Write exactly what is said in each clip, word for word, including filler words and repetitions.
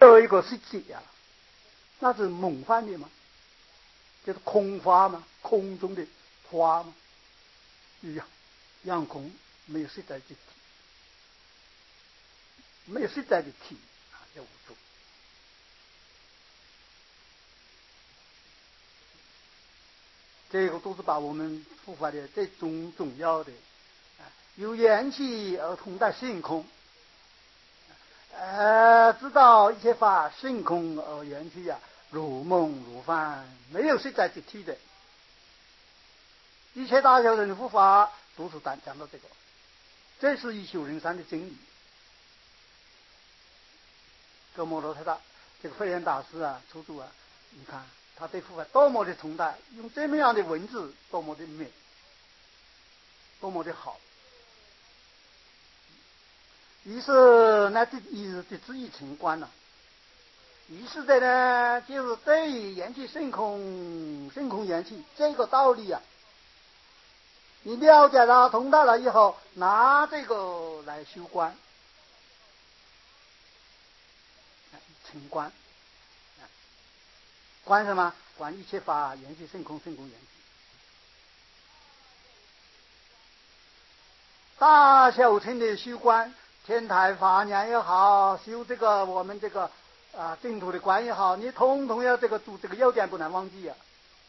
有一个是解呀、啊，那是梦幻的嘛，就是空花嘛，空中的花嘛，一样，阳空没有实在的体，没有实在的体啊，叫无助。这个都是把我们佛法的这种重要的，由缘起而通达性空，呃，知道一切法性空而缘起呀、啊，如梦如幻，没有实在之体的。一切大小人的佛法都是讲讲到这个，这是一修人山的真理。这摩罗特大这个慧远大师啊，出处啊，你看他对佛法多么的崇拜，用这么样的文字多么的美，多么的好。于是那这一日的这一情观呢、啊，于是的呢，就是对于缘起性空、性空缘起这个道理啊，你了解了、通达了以后，拿这个来修观，情观，观什么？观一切法缘起性空，性空缘起。大小乘的修观，天台法念也好，修这个我们这个啊净土的观也好，你统统要这个读这个要点不能忘记啊。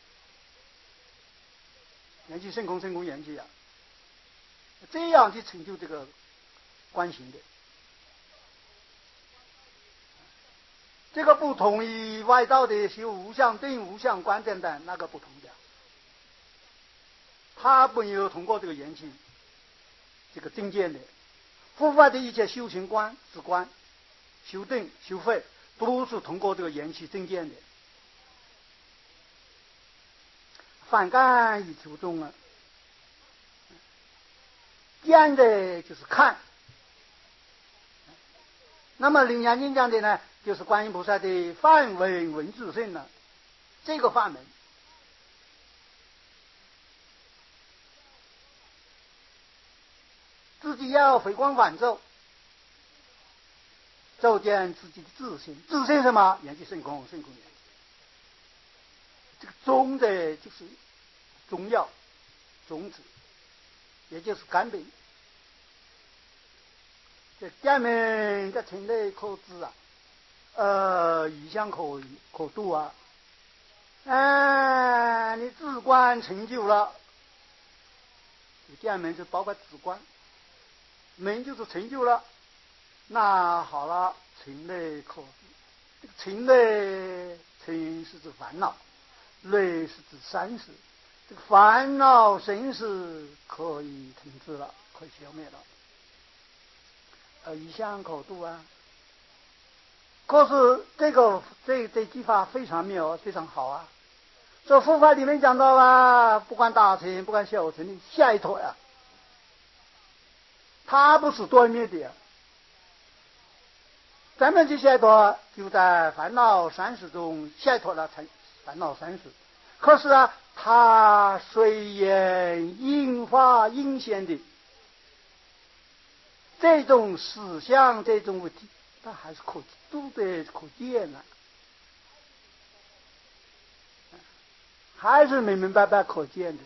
缘起性空，性空缘起啊，这样去成就这个观行的。这个不同于外道的修无相定、无相观等等，那个不同的。他没有通过这个缘起这个境界的，佛法的一切修行观、止观、修定、修慧，都是通过这个缘起境界的。反感与求中啊，见的就是看。那么楞严经讲的呢，就是观音菩萨的梵文文字性呢，这个法门。自己要回光返照，照见自己的自性。自性什么？缘起性空，性空缘起。这个宗的就是中药、种子，也就是根本。这下面这成类可知啊，呃，以相可可度啊。哎，你自观成就了，下面就包括自观，门就是成就了。那好了，成类可知，这个成类，成是指烦恼，类是指生死。这个烦恼生死可以停止了，可以消灭了。呃，以相可度啊。可是这个这这句话非常妙，非常好啊。这佛法里面讲到啊，不管大乘不管小乘的下一脱呀、啊，它不是断灭的呀、啊。咱们这下一脱就在烦恼生死中下一脱了，才烦恼生死。可是啊，它随缘应化应现的这种思想，这种问题，它还是可度的可见啊，还是明明白白可见的。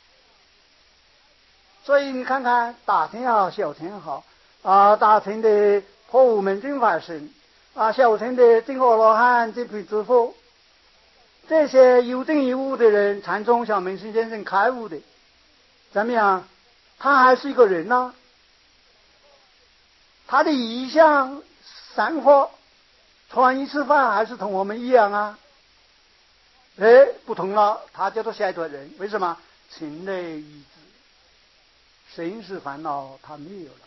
所以你看看大乘也好，小乘也好啊，大乘的破无门正法身啊，小乘的正阿罗汉、正辟支佛，这些有证有悟的人，禅宗小门生先生开悟的，怎么样？他还是一个人呢、啊。他的一向生活穿衣吃饭还是同我们一样啊。哎，不同了，他叫做下一代人。为什么？情类一致，生死烦恼他没有了。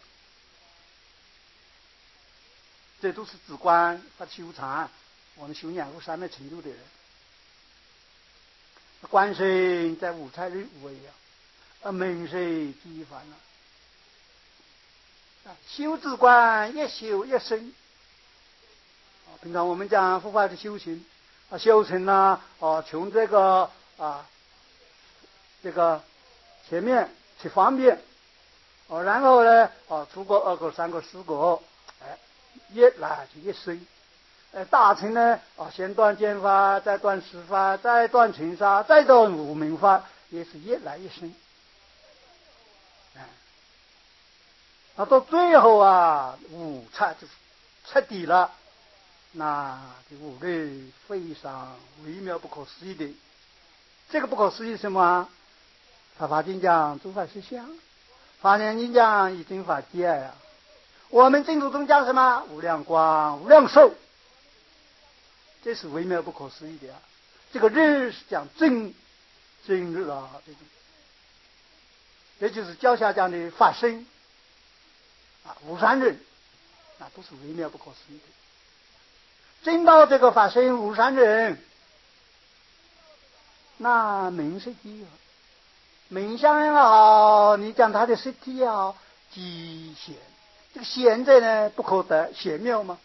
这都是止观和修禅，我们修养入三昧成就的人。观身在五彩日无为啊，而门身第一烦恼。修止观越修越深。平常我们讲佛法的修行啊，修成呢啊，从这个啊这个前面去方便啊，然后呢啊，出国二国三国四国，哎，越来就越深呃，大乘呢，啊，先断见法，再断实法，再断尘沙，再断无明法，也是越来越深。啊，那到最后啊，无彻就是彻底了，那这五类非常微妙不可思议的。这个不可思议什么啊？法华经讲诸法实相，华严经讲以真法界呀。我们净土宗讲什么？无量光、无量寿，这是微妙不可思议的啊！这个日是讲真真日啊，这种，也就是教下讲的法身啊，无三人，那都是微妙不可思议的。真到这个法身无三人，那名色体啊，名相也好，你讲他的实体也好，极显。这个显在呢不可得，显妙吗？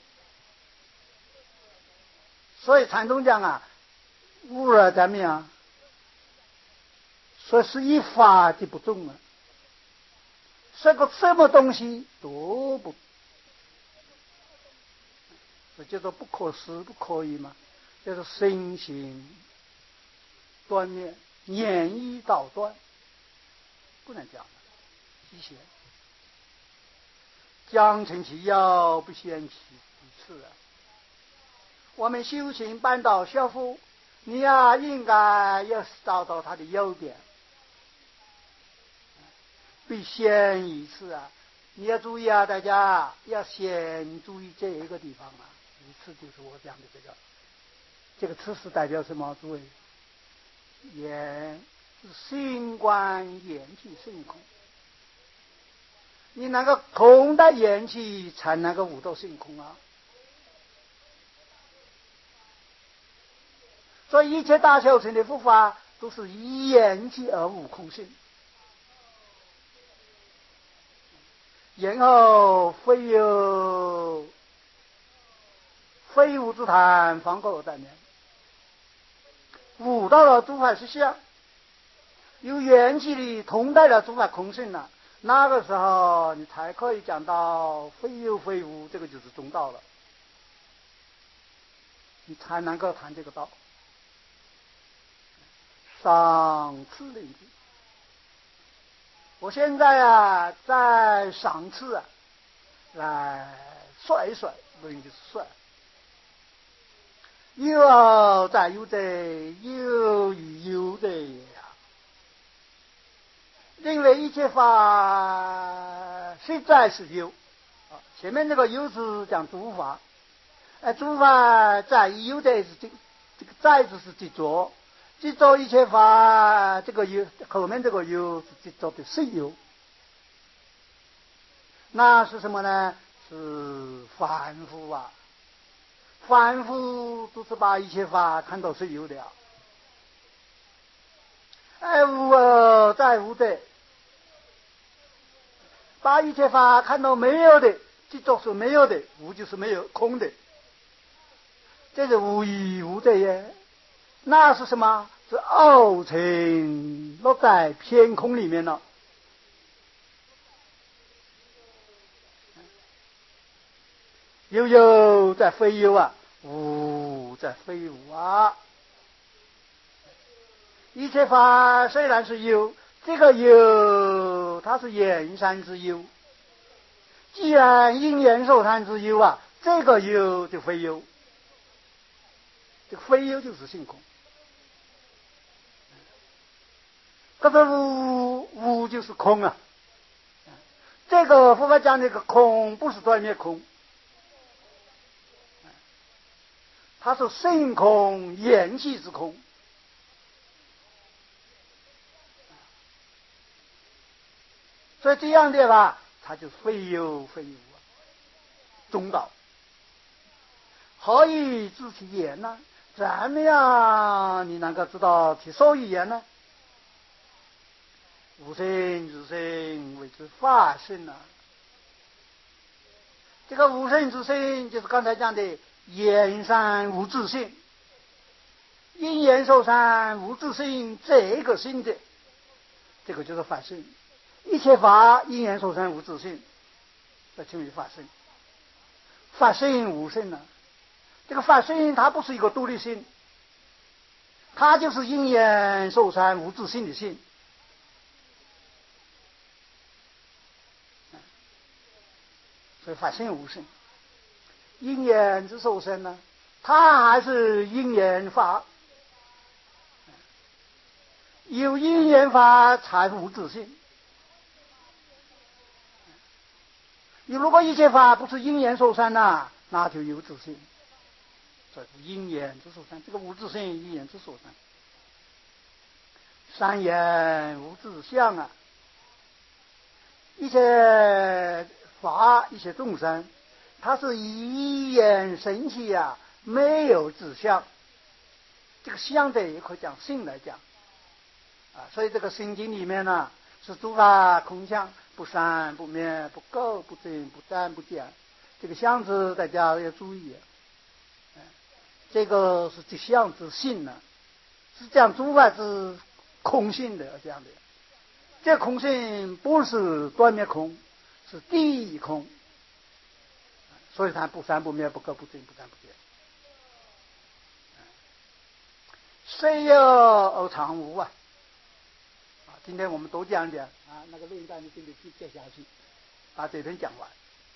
所以禅宗讲啊，悟了怎么样？说是一法就不中了，这个什么东西都不，这叫做不可思不可议嘛，叫做身心断灭，言意道断，不能讲的，极显。将成其要，不嫌其次啊！我们修行半道学佛，你呀、啊、应该要找到他的优点，必先一次啊！你要注意啊，大家要先注意这一个地方啊。一次就是我讲的这个，这个次是代表什么？诸位，眼是心观眼气性空。你那个空的元气才能够悟到性空啊！所以一切大小乘的佛法都是以元气而悟空性，然后非有非无之谈，方过当年悟到了诸法实相，有元气里同带了诸法空性了。那个时候你才可以讲到非有非无，这个就是中道了，你才能够谈这个道。赏赐领域，我现在啊在赏赐啊来说一说，论就是说，有在有的，有与有的呀。认为一切法实在是有，前面这个有字讲诸法，哎，诸法在有的是这这个在字是执着，执着一切法，这个有后面这个有是执着的实有，那是什么呢？是凡夫啊，凡夫都是把一切法看到是有的啊。哎，无啊，在无的，把一切法看到没有的，执着是没有的，无就是没有，空的，这是无一无的耶。那是什么？是傲尘落在偏空里面了。有有在非有啊，无在非无啊。一切法虽然是有，这个有它是缘善之有，既然因缘受贪之有啊，这个有就非有，这个非有就是性空，这个无无就是空啊。这个佛法讲这个空不是断灭空，它是性空缘气之空。所以这样的吧，它就非有非有啊，中道。何以知其言呢？怎么样你能够知道其所以言呢？无生之身谓之法身啊。这个无生之身就是刚才讲的言善无自性，因缘受善无自性，这个性的，这个就是法身。一切法因缘受善无自性，这称为法身。法身无生啊， 这个法性它不是一个独立性，它就是因缘受三无自性的性。所以法性无性，因缘之受身呢，它还是因缘法，有因缘法才无自性。你如果一切法不是因缘受身呐，那就有自性。所以因缘之受身，这个无自性因缘之受身。三缘无自相啊，一切法一切众生，它是一眼神气啊，没有自相。这个相的也可以讲性来讲啊，所以这个心经里面呢，是诸法空相，不生不灭，不垢不净，不沾不见。这个相字大家要注意，这个是这相之性呢，是讲诸法之空性的这样的。这空性不是断灭空，是第一空，所以它不生不灭，不垢不净，不沾不见。虽有而常无啊！啊，今天我们多讲点啊，那个论战你跟着去接下去，把这篇讲完。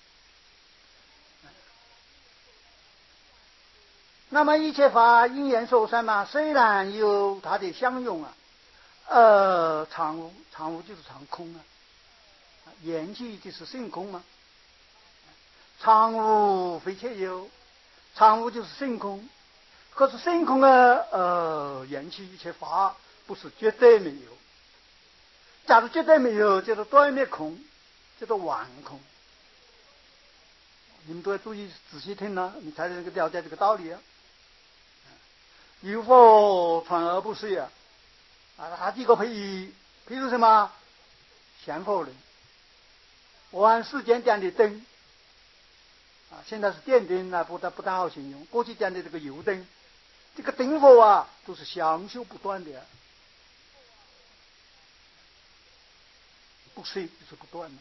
那么一切法因缘受身嘛，虽然有它的相用啊，呃，常无，常无就是常空啊，缘起就是性空嘛。常无非且有，常无就是性空。可是性空呢，呃，缘起一切法不是绝对没有。假如绝对没有，就是断灭空，叫做完空。你们都要注意仔细听呢、啊，你才能够了解这个道理啊。有佛传而不遂啊，啊，哪几个譬喻？譬如什么？贤佛人，我按世间讲的灯啊，现在是电灯啊，不大不大好形容。过去讲的这个油灯，这个灯火啊，都是相修不断的、啊，不碎就是不断的。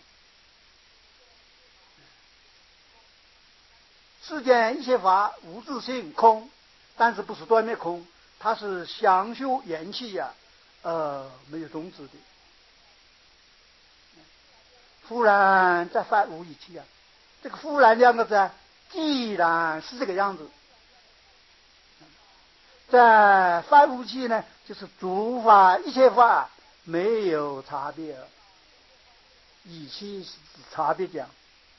世间一切法无自性空，但是不是断灭空，它是相修缘起呀、啊，呃，没有终止的。忽然再发无一气啊，这个忽然两个字啊，既然是这个样子，在发无气呢，就是诸法一切法没有差别，一气是指差别讲。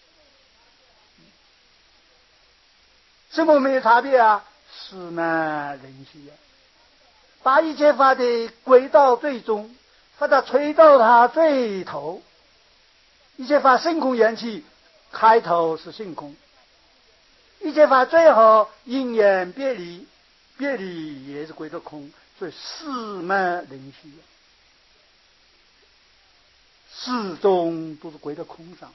什么没有差别啊？是呢，人气啊，把一切法的归到最终，把它吹到它最头。一切法性空缘起，开头是性空；一切法最后因缘别离，别离也是归到空，所以四门人气，始终都是归到空上。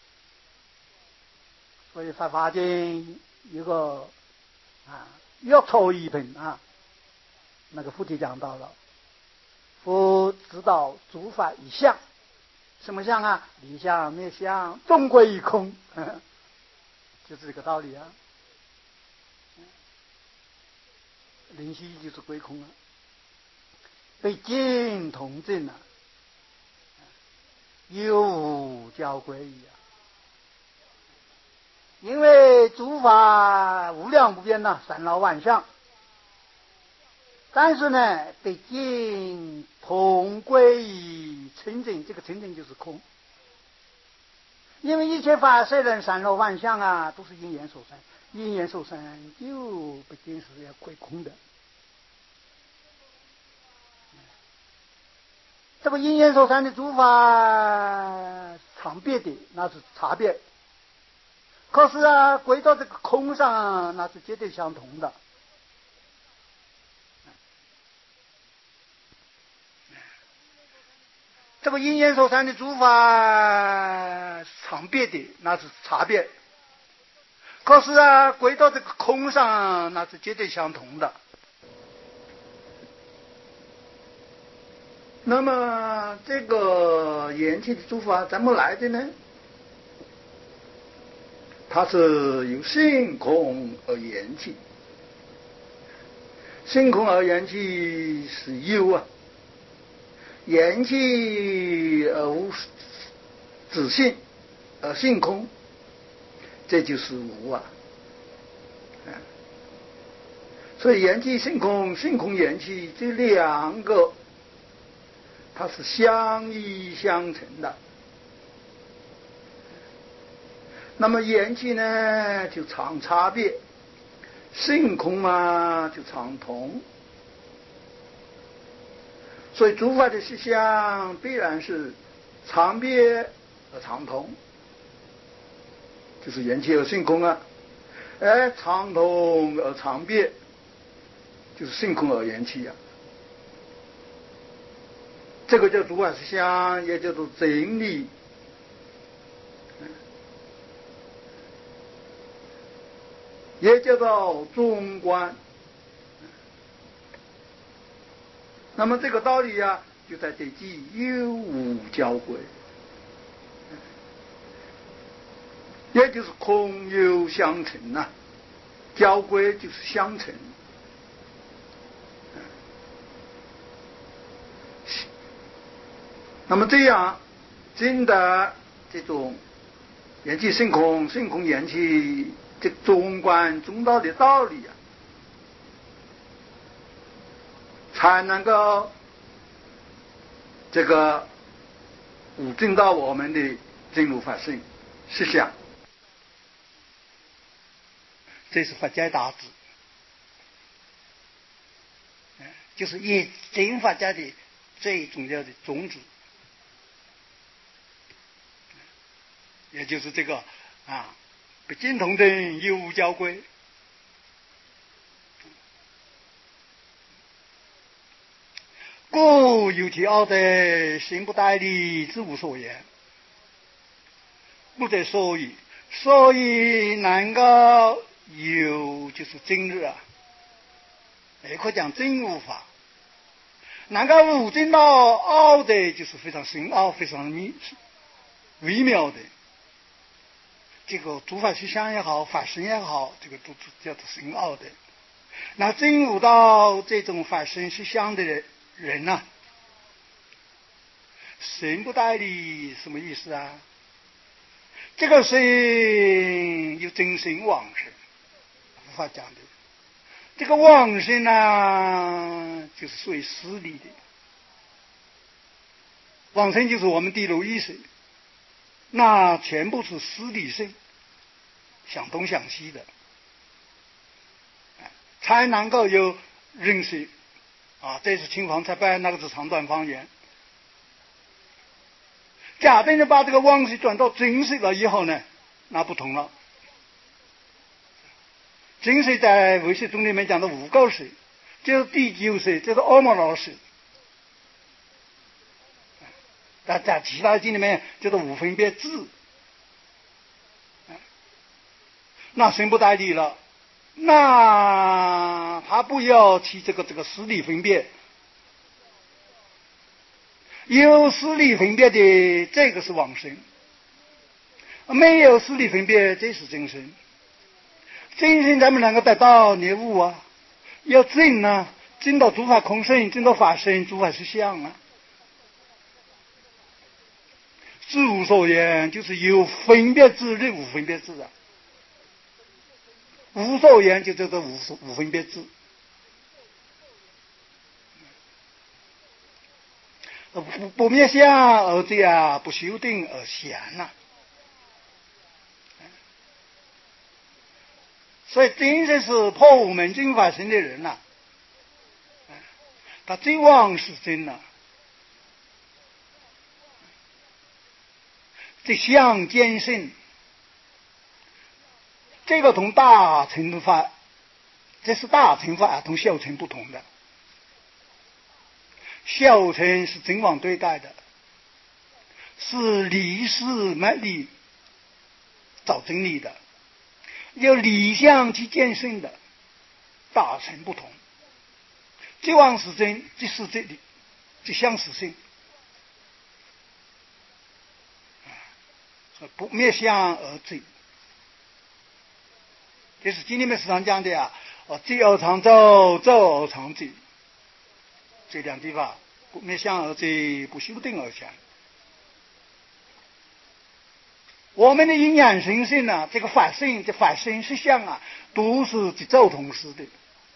所以《法华经》有个啊药草一品啊，那个菩提讲到了，佛知道诸法一相，什么相啊？离相灭相，终归一空，呵呵，就是这个道理啊。灵犀就是归空啊，被净同证啊，有无交归矣啊。因为诸法无量无边呐，三劳万象，但是呢，被净同归于清净，这个清净就是空。因为一切法虽然三劳万象啊，都是因缘受生，因缘受生就不定是要归空的。这个因缘受生的诸法常别的，那是差别。可是啊，归到这个空上、啊，那是绝对相同的。这个因缘受生的诸法常别的，那是差别。可是啊，归到这个空上、啊，那是绝对相同的。那么这个缘起的诸法怎么来的呢？ 它是由性空而言起，性空而言起是有啊，言起而无自性而性空，这就是无啊。所以言起性空，性空言起这两个它是相依相成的。那么言起呢就常差别，性空嘛就常同。所以诸法的实相必然是常别而常同，就是言起而性空啊。而常同而常别，就是性空而言起啊。这个叫诸法实相，也叫做真理，也叫做中观。那么这个道理啊，就在这句有无交归，也就是空有相成呐、啊，交归就是相成。那么这样真的这种言起性空，性空言起，这中观中道的道理啊，才能够这个悟证到我们的真如法性实相。这是法界大志，就是以真法界的最重要的宗旨，也就是这个啊，不尽同等，有无交归。故有其奥德，行不代理，知无所言，不得所以，所以能够有就是真日啊，也可讲真无法。能够悟证到奥的，就是非常深奥、非常微妙的。这个诸法实相也好，法身也好，这个都叫做深奥的。那真悟到这种法身实相的人人呐、啊，神不代理什么意思啊？这个神有真神往生，无法讲的。这个往生呢，就是属于私利的。往生就是我们地如意识，那全部是私利性，想东想西的，才能够有认识啊。这是青房才拜，那个是长短方言。假定的把这个往生转到真实了以后呢，那不同了。真实在唯识宗里面讲的无垢识，就是第九识，就是阿摩罗识。但在其他经里面叫做无分别智。那神不代理了，那他不要起这个这个私利分别，有私利分别的这个是往生，没有私利分别这是真身。真身咱们能够得到觉悟啊，要证啊，证到诸法空性，证到法身，诸法实相啊。知无所言，就是有分别智的无分别智啊。无所言就叫做无无分别智。不不灭相而这样，不修定而闲呐、啊。所以真正是破无门真法身的人呐、啊，他真妄是真呐、啊，这相见性，这个同大乘法，这是大乘法同小乘不同的。小乘是真妄对待的，是理事卖理找真理的，有理相去见性的。大乘不同，这妄是真，这是这理，这相是性。不灭相而真， 这是经里面时常讲的啊，哦，走而常走，走而常走，这两句话，不灭相而止，不修定而相。我们的阴阳神性啊，这个法性、这法身实相啊，都是这走同时的，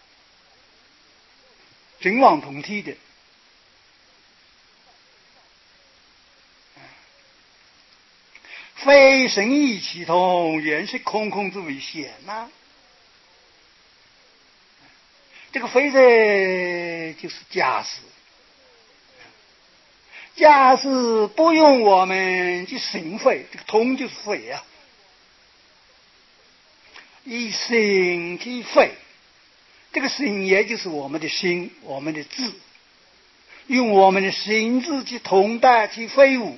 真往同体的。非神意其同，原是空空之为显呐。这个非呢，就是假使，假使不用我们去神非，这个通就是非啊，以心去非，这个心也就是我们的心，我们的智，用我们的心智去同待去非物。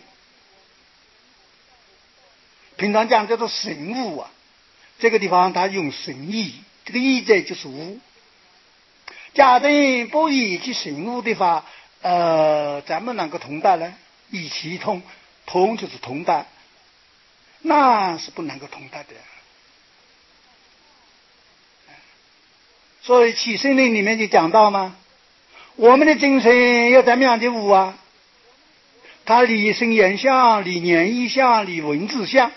平常讲叫做神物啊，这个地方他用神意，这个意在就是物。假定不以其神物的话，呃，咱们能够同待呢？以其通，通就是同待，那是不能够同待的。所以起心论里面就讲到嘛，我们的精神要怎么样的物啊？它离声言相，离念意相，离文字相。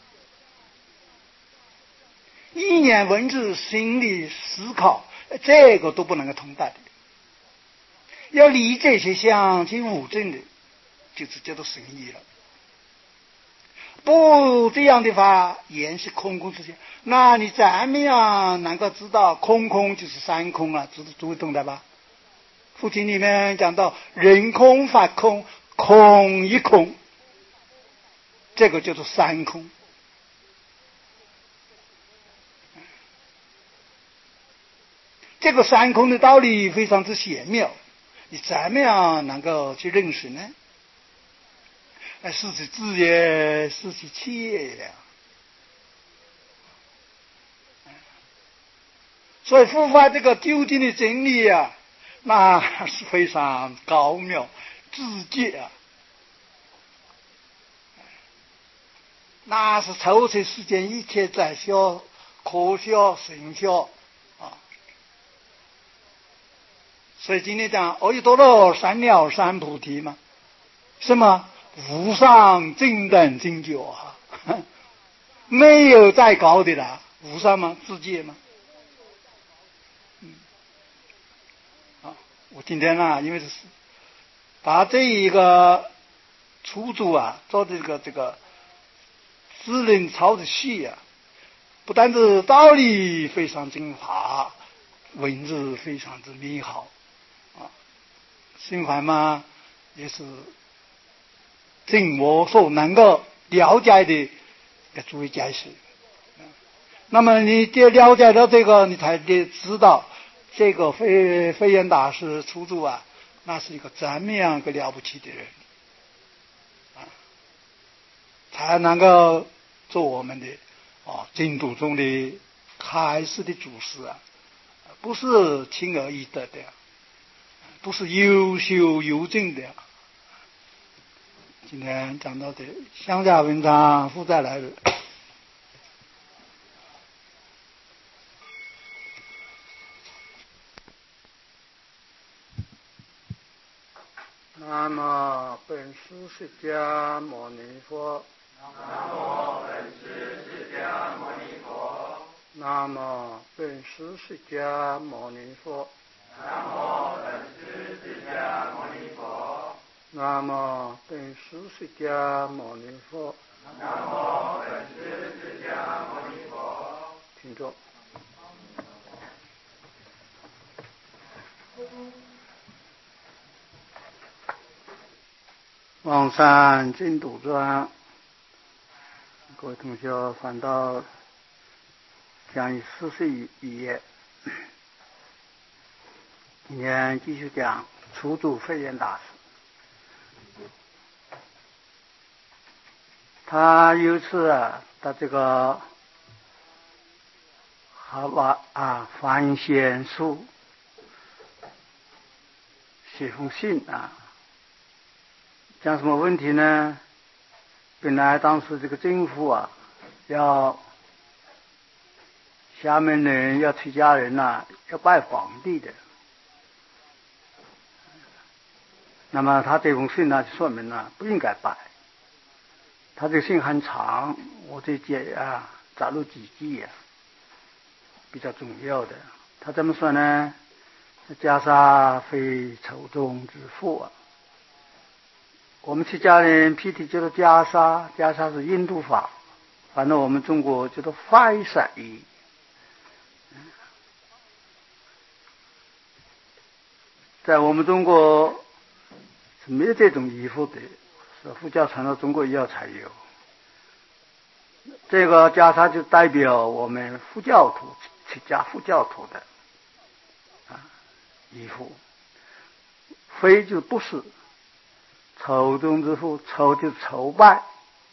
意念文字心理思考，这个都不能够同待的。要离这些相去悟证的，就是叫做神意了。不这样的话，言是空空之相。那你怎么样能够知道空空就是三空啊？知诸位懂得吧？父亲里面讲到人空法空，空一空，这个叫做三空。这个三空的道理非常之玄妙，你怎么样能够去认识呢？是其智也，是其气也呀。所以佛法这个究竟的真理啊，那是非常高妙直接啊，那是抽出世间一切在小、科小、神小啊。所以今天讲阿耨多罗三藐三菩提嘛，什么无上正等正觉啊，没有再高的了，无上吗？自界吗？嗯，啊，我今天啊，因为是把这一个出租啊，做这个这个智能操的戏啊，不但是道理非常精华，文字非常之美好啊，心怀嘛也是尽我所能够了解的给诸位解释。那么你得了解到这个，你才得知道这个飞飞檐大师出租啊，那是一个怎么样个了不起的人啊，才能够做我们的啊净土中的开示的祖师啊，不是轻而易得的，不是优秀优正的。今天讲到的乡下文章负债来日。南无本师释迦牟尼佛。 南无本师释迦牟尼佛。 南无本师释迦牟尼佛。 南无本师释迦牟尼佛。 南无本师释迦牟尼佛。 南无本师释迦牟尼佛。 听着。望山净土专，各位同学翻到讲义四十一页，今天继续讲初祖慧远大师。他有次啊，他这个好吧啊，范闲书写封信啊。讲什么问题呢？本来当时这个政府啊，要厦门人要出家人呐、啊，要拜皇帝的。那么他这封信呢，就说明呢不应该拜。他这个信很长，我这节啊摘录几句啊，比较重要的。他怎么说呢？袈裟非丑中之父啊。我们出家人辟体叫做袈裟，袈裟是印度法，反正我们中国叫做快色衣。在我们中国是没有这种衣服的，是佛教传到中国以后才有。这个袈裟就代表我们佛教徒出家佛教徒的啊衣服。非就不是，丑中之父，丑就是丑拜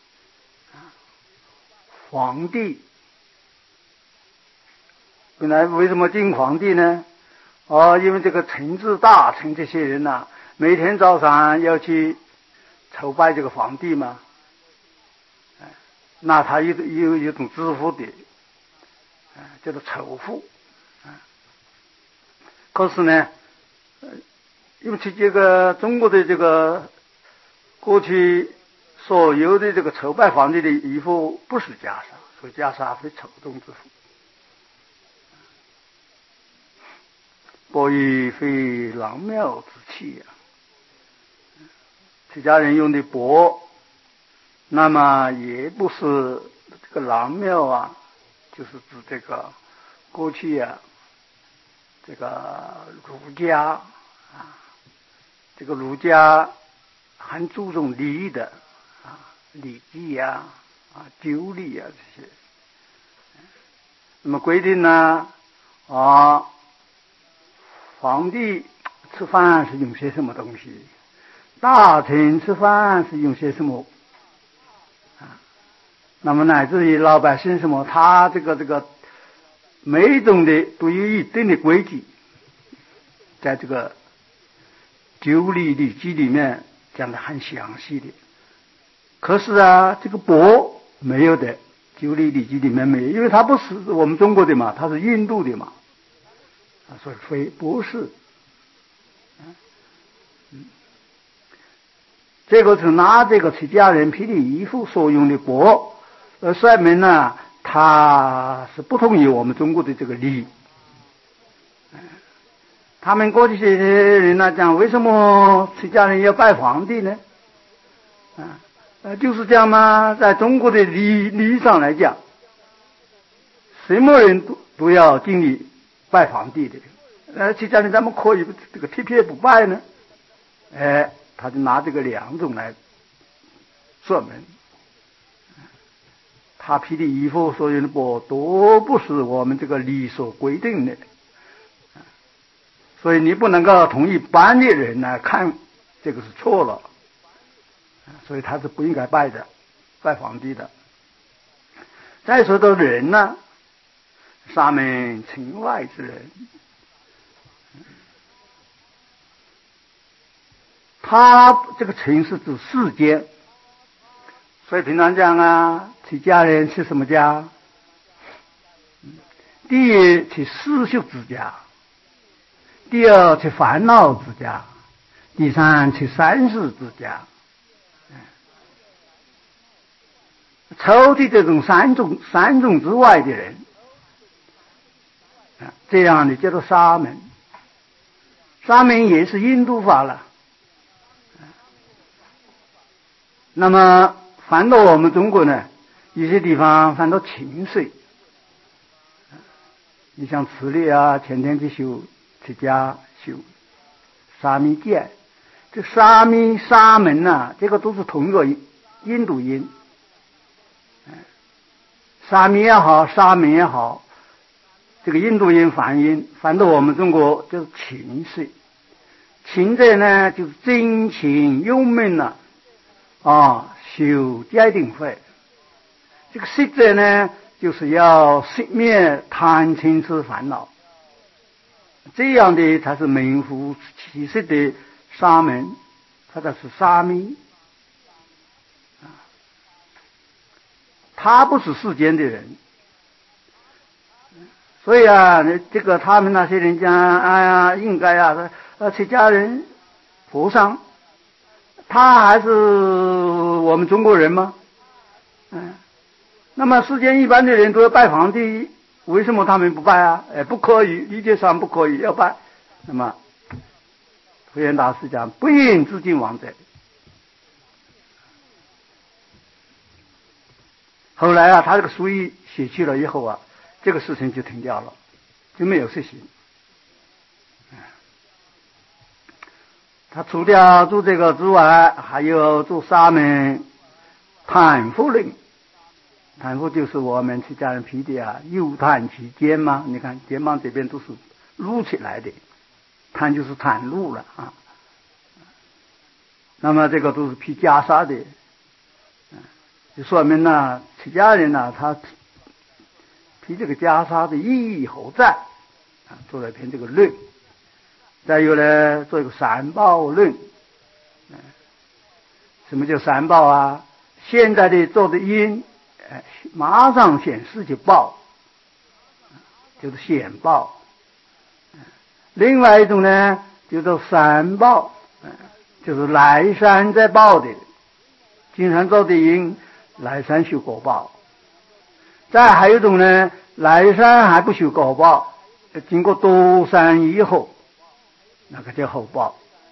皇帝。本来为什么敬皇帝呢？哦，因为这个臣子大臣这些人呐、啊，每天早上要去筹拜这个皇帝嘛，那他有有有一种支付的，叫做仇付。可是呢，因为这个中国的这个过去所有的这个筹拜皇帝的衣服不是袈裟，所以袈裟非丑中之父。钵盂非郎庙之器啊，出家人用的钵，那么也不是这个郎庙啊，就是指这个过去啊，这个儒家啊，这个儒家很注重礼的啊，礼记呀、啊、酒礼啊这些。那么规定呢啊。皇帝吃饭是用些什么东西？大臣吃饭是用些什么？啊，那么乃至于老百姓什么，他这个这个每一种的都有一定的规矩，在这个酒礼礼记里面讲得很详细的。可是啊，这个钵没有的，酒礼礼记里面没有，因为它不是我们中国的嘛，它是印度的嘛。啊，所以非不是，嗯，这个是拿这个出家人披的衣服所用的钵，呃，说明呢，他是不同于我们中国的这个礼。他们过去这些人呢讲，为什么出家人要拜皇帝呢？啊，呃，就是这样嘛，在中国的礼礼上来讲，什么人都都要敬礼拜皇帝的。呃，出家人咱们可以这个贴贴不拜呢？哎，他就拿这个两种来说明，他披的衣服所用的钵都不是我们这个礼所规定的，所以你不能够同一般的人来看这个是错了，所以他是不应该拜的，拜皇帝的。再说到人呢，沙门城外之人，他这个城是指世间，所以平常讲啊，出家人去什么家？第一去世俗之家，第二去烦恼之家，第三去三世之家。抽的这种三种三种之外的人，这样的叫做沙门。沙门也是印度法了。那么反到我们中国呢，一些地方反到清水，你像慈利啊，前天去修出家修沙弥戒，这沙弥沙门啊，这个都是同一个印度音。沙弥也好，沙门也好，这个印度音梵音反到我们中国就是情水。情者呢就是真情用命了啊，修戒定慧。这个色者呢就是要熄灭贪嗔痴烦恼，这样的才是名副其实的沙门，他才是沙弥。他不是世间的人， 所以啊，这个他们那些人讲，哎呀，应该啊，呃，出家人和尚，他还是我们中国人吗？嗯，那么世间一般的人都要拜皇帝，为什么他们不拜啊？哎，不可以，理解上不可以，要拜。那么慧远大师讲，不应自尽亡者。后来啊，他这个书一写去了以后啊，这个事情就停掉了，就没有实行。他除掉做这个之外，还有做沙门袒护令。袒护就是我们出家人披的啊，右袒其肩嘛，你看肩膀这边都是撸起来的，袒就是袒露了啊。那么这个都是披袈裟的，就说明呢，出家人呢，他披这个袈裟的意义何在啊？做了一篇这个论。再有呢，做一个三报论。什么叫三报啊？现在的做的因，马上显示就报，就是显报。另外一种呢，叫做三报，就是来生再报的，经常做的因，来生修果报。再还有一种呢，来生还不修果报，经过多生以后，那个叫后报。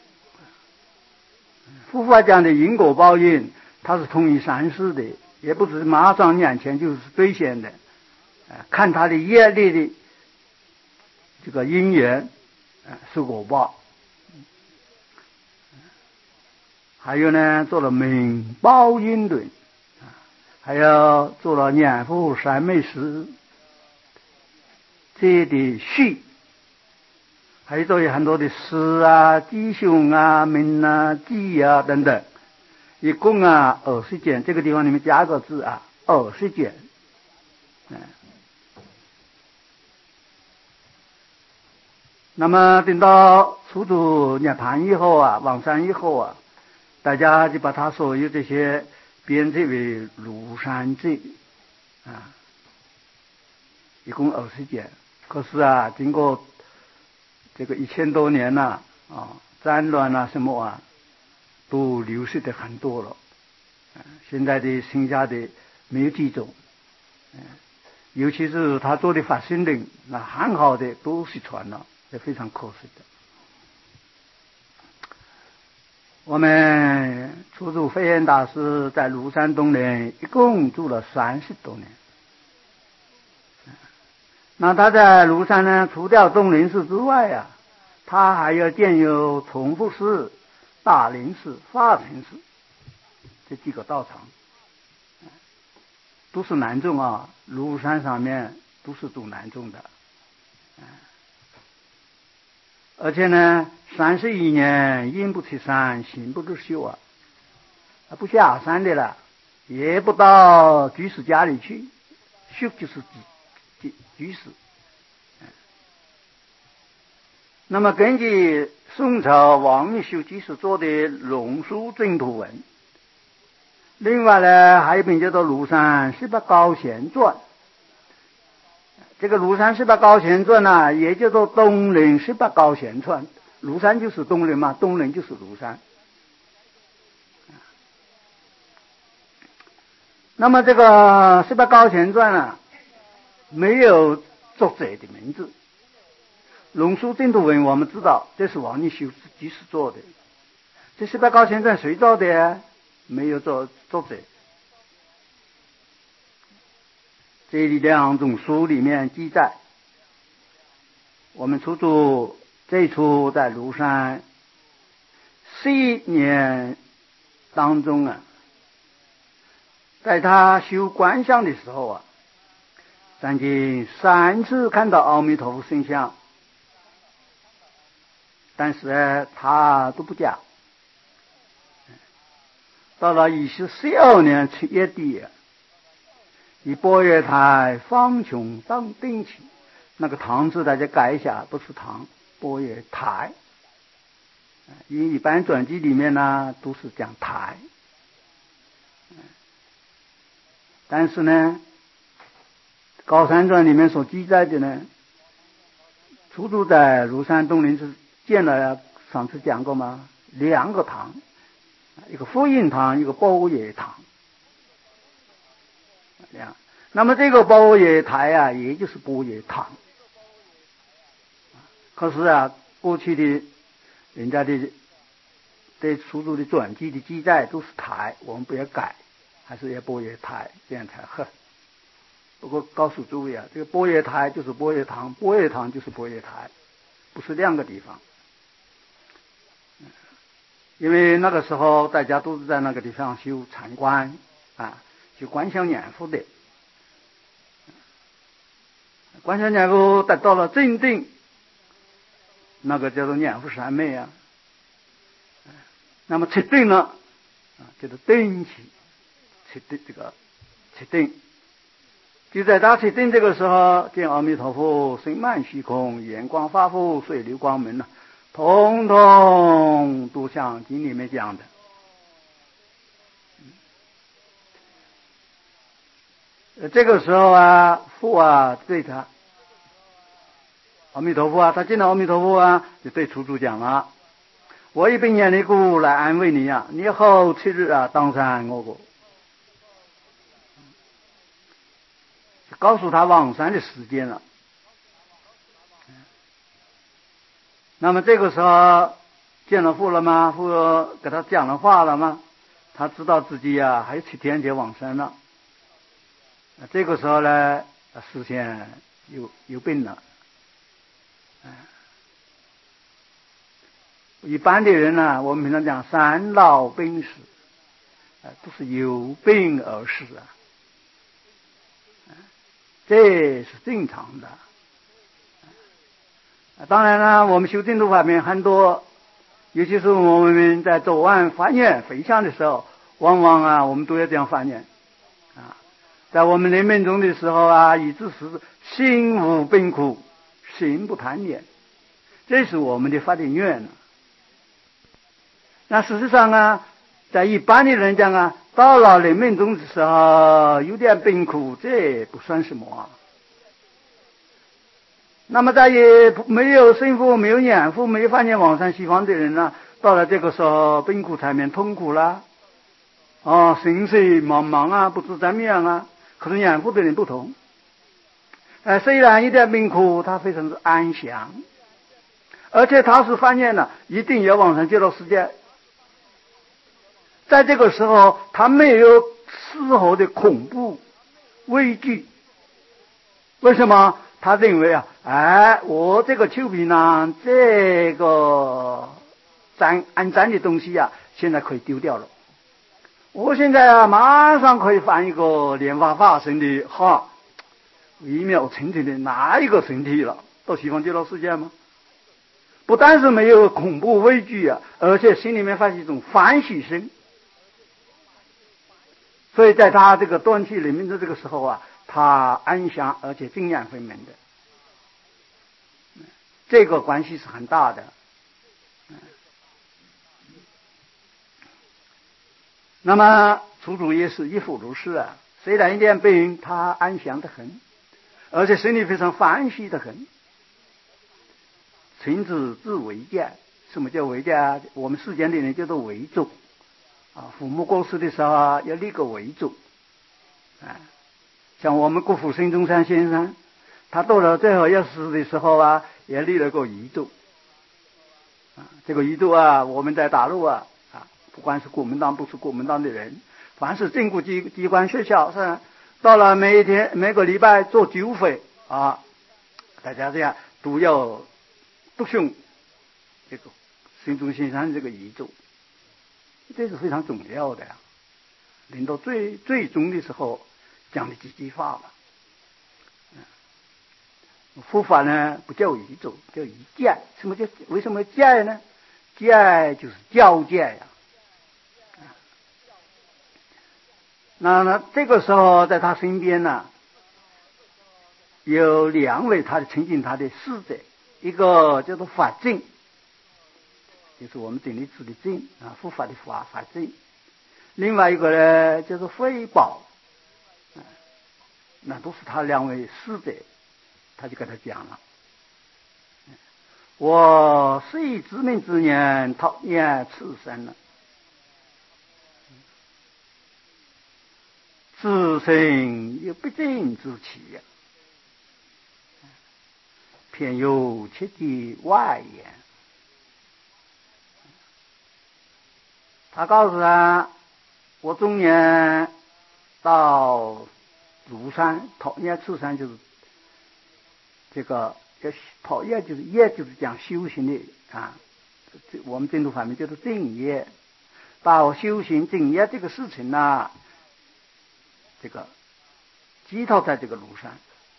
佛法讲的因果报应，它是通于三世的，也不是马上眼前就是兑现的，看他的业力的这个因缘是果报。还有呢，做了明报因论，还有做了念佛三昧时这的序，还有做有很多的诗啊、吉凶啊、名啊、记啊等等，一共啊二十卷。这个地方你们加个字啊，二十卷。嗯，那么等到出土涅盘以后啊，往生以后啊，大家就把他所有这些编辑为庐山志啊，一共二十卷。可是啊，经过这个一千多年了啊，战乱啊什么啊，都流失的很多了。现在的剩下的没有几种，尤其是他做的法身论，那很好的都失传了，也非常可惜的。我们出祖慧远大师在庐山东林一共住了三十多年。那他在庐山呢，除掉东林寺之外啊，他还要建有崇福寺、大林寺、法尘寺这几个道场，都是南众啊，庐山上面都是住南众的。而且呢，三十一年因不出山，行不入修啊，不下山的了，也不到居士家里去，修就是居居士。那么根据宋朝王密修居士做的《龙树净土文》，另外呢还有一本叫做《庐山十八高贤传》。这个庐山十八高贤传呢，也叫做东林十八高贤传。庐山就是东林嘛，东林就是庐山。那么这个十八高贤传啊，没有作者的名字。龙树净土文我们知道，这是王密修居士做的。这十八高贤传谁做的？没有作作者。这两种书里面记载，我们出祖最初在庐山十一年当中啊，在他修观相的时候啊，曾经三次看到阿弥陀佛圣像，但是呢他都不讲。到了一九四二年七月底，以波月台方琼当定起，那个堂字大家改一下，不是堂，波月台。因一般传记里面呢都是讲台，但是呢高山传里面所记载的呢， 出住在庐山东林是建了，上次讲过吗？两个堂，一个福音堂，一个宝业堂。那么这个宝业台啊，也就是宝业堂。可是啊，过去的人家的对出住的传记的记载都是台，我们不要改，还是要宝业台，这样才合。不过告诉诸位啊，这个宝业台就是宝业堂，宝业堂就是宝业台，不是两个地方。因为那个时候大家都是在那个地方修禅观啊，修观想念佛的。观想念佛达到了真定，那个叫做念佛三昧啊。那么七定呢，啊，叫做定期，七定这个七定。就在他七定这个时候，见阿弥陀佛身满虚空，眼光发佛，水流光明呢、啊，统统都像经里面讲的。呃，这个时候啊，佛啊对他，阿弥陀佛啊，他见到阿弥陀佛啊，就对出住讲了：我以病眼的故来安慰你啊，你后七日啊，当山我过。告诉他往生的时间了。那么这个时候见了父了吗？父给他讲了话了吗？他知道自己呀、啊、还有七天就往生了。这个时候呢，视线有有病了。一般的人呢、啊，我们平常讲三老病死，都是有病而逝啊。这是正常的。当然了，我们修净土法门很多，尤其是我们在走完发愿回向的时候，往往啊，我们都要这样发愿啊。在我们临命终的时候啊，一直是心无病苦，心不贪恋，这是我们的发的愿呢。那事实上啊，在一般的人讲啊，到了临命终的时候有点病苦，这不算什么啊。那么在也没有生父、没有念父、没有发愿往生西方的人呢，到了这个时候病苦缠绵，痛苦了啊，心碎茫茫啊，不知怎么样啊。可是念父的人不同，呃，虽然有点病苦，他非常的安详，而且他是发愿了，一定要往生极乐世界。在这个时候，他没有丝毫的恐怖、畏惧。为什么？他认为啊，哎，我这个丘比呢，这个粘安粘的东西啊，现在可以丢掉了。我现在啊，马上可以换一个莲花化身的哈，一秒成成的哪一个身体了？到西方极乐世界吗？不但是没有恐怖畏惧啊，而且心里面发起一种欢喜心。所以在他这个断气临命的这个时候啊，他安详而且经验分明的，这个关系是很大的。那么出主也是一夫如是啊，虽然有点病，他安详得很，而且心里非常欢喜得很。群子自为戒，什么叫为戒啊？我们世间的人叫做为主啊，父母过世的时候啊，要立个为主啊。像我们国父孙中山先生，他到了最后要死的时候啊，也立了个遗嘱啊。这个遗嘱啊，我们在大陆啊啊，不管是国民党不是国民党的人，凡是政府机机关学校是到了每一天每个礼拜做酒会啊，大家这样都要读诵这个孙中山先生这个遗嘱，这是非常重要的呀。临到最最终的时候讲的几句话吧。佛法呢不叫遗嘱，叫遗戒。什么叫为什么戒呢？戒就是教戒呀。那那这个时候在他身边呢，有两位他的亲近他的侍者，一个叫做法正，就是我们顶礼指的正啊，佛法的法法正。另外一个呢叫做慧宝，啊，那都是他两位侍者，他就跟他讲了， 我虽知命之年，讨厌此生了。自身有不正之气呀、啊，偏有切的外言。他告诉他，我中年到庐山，讨厌此山就是这个，讨厌就是业，就是讲修行的啊。我们净土法门叫做正业，到修行正业这个事情呢、啊。这个寄托在这个庐山，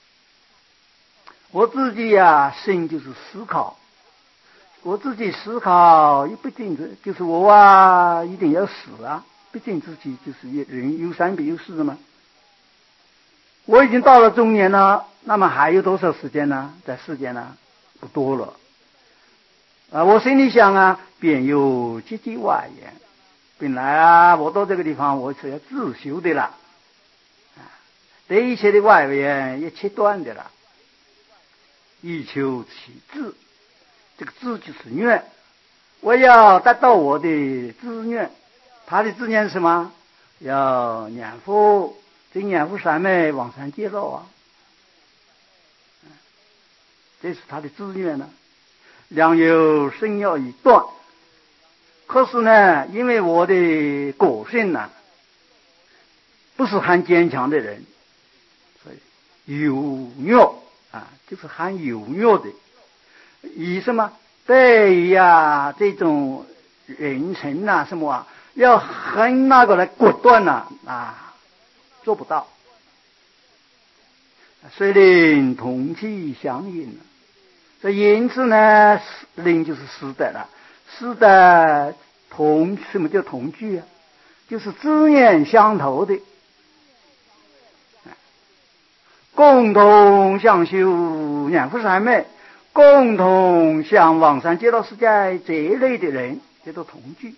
我自己呀、啊，心就是思考，我自己思考也不定的，就是我啊，一定要死啊，毕竟自己就是人有生必有死嘛。我已经到了中年了，那么还有多少时间呢？在世间呢，不多了。啊，我心里想啊，便有积极外言，本来啊，我到这个地方我是要自修的了。这一切的外缘也切断的了，以求其志，这个志就是愿，我要达到我的志愿。他的志愿是什么？要念佛，这念佛三昧往生极乐啊，这是他的志愿呢。良有生要已断，可是呢，因为我的个性呢，不是很坚强的人。有虐啊，就是很有虐的，以什么对呀这种人情呐、啊、什么啊，要很那个来果断呐 啊, 啊，做不到。虽灵同气相应，这因此呢，灵就是实德了，实德同什么叫同具啊？就是知念相投的。共同向修念佛三昧，共同向往生极乐世界这一类的人，这都同居。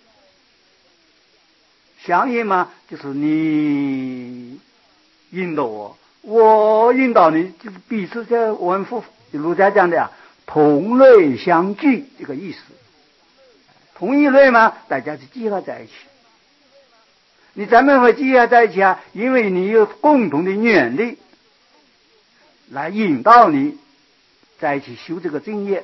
相应嘛，就是你引导我，我引导你，就是彼此在我们佛儒家讲的啊，同类相聚这个意思。同一类嘛，大家就结合在一起。你怎么会结合在一起啊？因为你有共同的愿力。来引导你在一起修这个正业，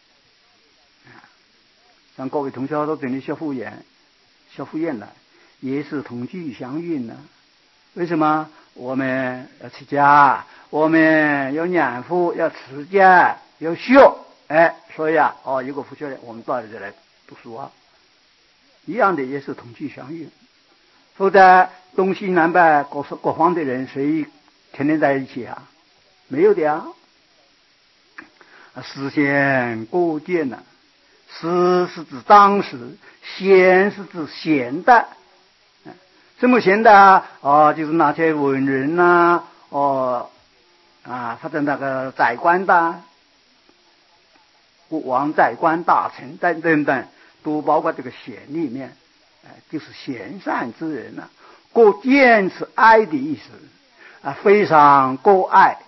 像各位同学都这里学佛言，学佛言呢，也是同具相应呢。为什么？我们要持家，我们要念佛，要持戒，要学，哎，所以啊，哦，有个佛学的，我们到这来读书啊，一样的也是同具相应。否则东西南北各各方的人，谁天天在一起啊？没有的呀，时现过见呢。时是指当时，现是指现代。什么现代啊？哦，就是那些文人呐、啊，哦啊，或者那个宰官的国王、宰官、大臣等等等，都包括这个贤里面，哎，就是贤善之人呐、啊。过见是爱的意思啊，非常过爱。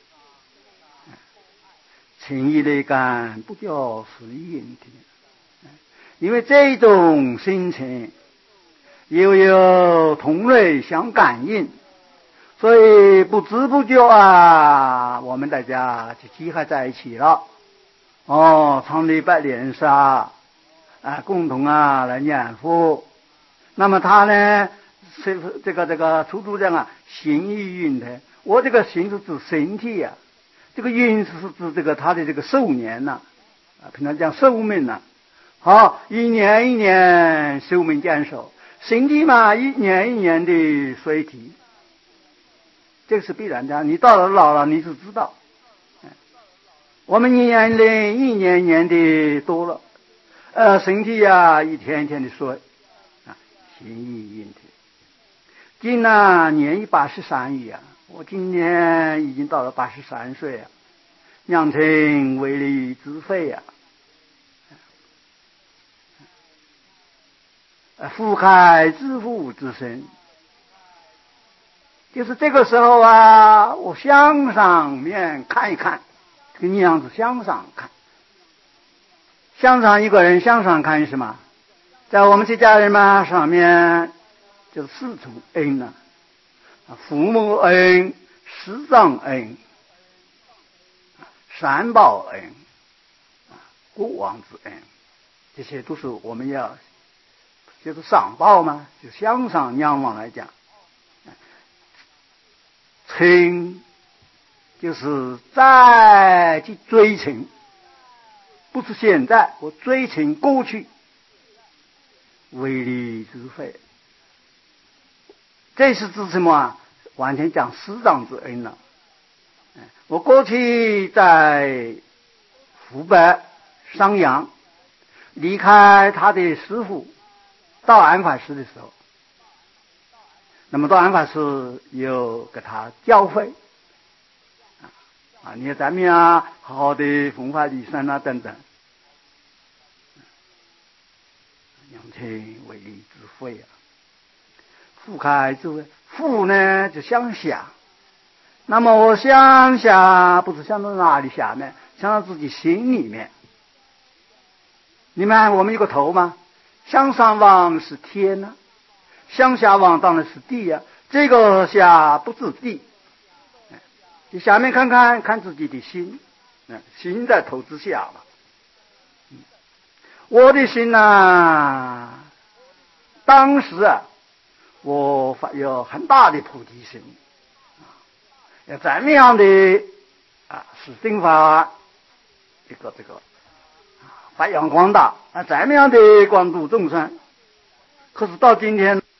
情义类感不叫是因的，因为这种心情又有同类相感应，所以不知不觉啊，我们大家就结合在一起了。哦，常礼拜莲沙啊，共同啊来念佛。那么他呢，是这个这个出主讲啊，行义运的，我这个行是指身体呀、啊。这个运是指这个他的这个寿年呐、啊，啊，平常讲寿命呐、啊，好，一年一年寿命减少，身体嘛，一年一年的衰体，这个是必然的。你到了老了，你就知道，我们年龄一年一年的多了，呃，身体呀、啊、一天一天的衰，啊，行义运的。今呢年已八十三余啊。我今年已经到了八十三岁啊，酿成为利之肺啊，覆盖知父之身，就是这个时候啊，我向上面看一看，这个样子向上看， 向上一个人向上看什么？在我们这家人嘛上面就是四重恩呢、啊，父母恩、师长恩、三报恩、国王之恩，这些都是我们要就是上报嘛，就向上仰望来讲。亲就是再去追寻，不是现在，我追寻过去，为利之费。这是指什么啊？完全讲师长之恩了。我过去在湖北商阳离开他的师傅道安法师的时候，那么道安法师有给他教诲啊，你要咱们啊，好好的弘法利生啊，等等，养亲为利之费啊。复开之谓，复呢就向下，那么我向下不是向到哪里下面，向到自己心里面。你们看我们有个头吗？向上望是天呢、啊，向下望当然是地呀、啊。这个下不是地，你下面看看看自己的心，心在头之下了。我的心啊，当时啊，我有很大的菩提心，要怎么样的啊，使正法这个这个发扬光大啊，怎么样的广度众生。可是到今天